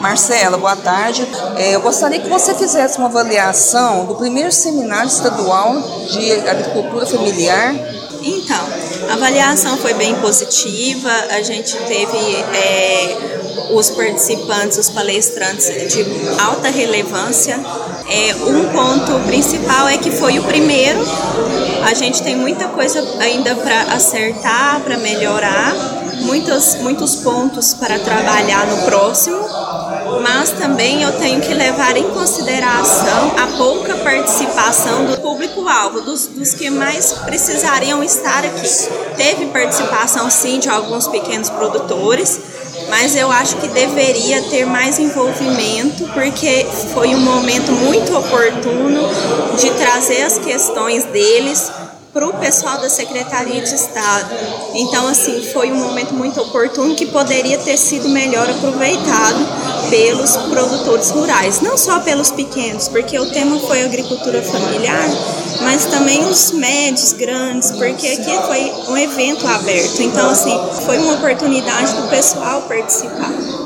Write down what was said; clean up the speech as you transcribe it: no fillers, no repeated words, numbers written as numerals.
Marcela, boa tarde. Eu gostaria que você fizesse uma avaliação do primeiro seminário estadual de agricultura familiar. Então, a avaliação foi bem positiva, a gente teve os participantes, os palestrantes de alta relevância. Um ponto principal é que foi o primeiro, a gente tem muita coisa ainda para acertar, para melhorar, muitos pontos para trabalhar no próximo, mas também eu tenho que levar em consideração a pouca participação do público-alvo, dos que mais precisariam estar aqui. Teve participação sim de alguns pequenos produtores, mas eu acho que deveria ter mais envolvimento, porque foi um momento muito oportuno de trazer as questões deles para o pessoal da Secretaria de Estado. Então, assim, foi um momento muito oportuno que poderia ter sido melhor aproveitado pelos produtores rurais, não só pelos pequenos, porque o tema foi agricultura familiar, mas também os médios, grandes, porque aqui foi um evento aberto. Então, assim, foi uma oportunidade do pessoal participar.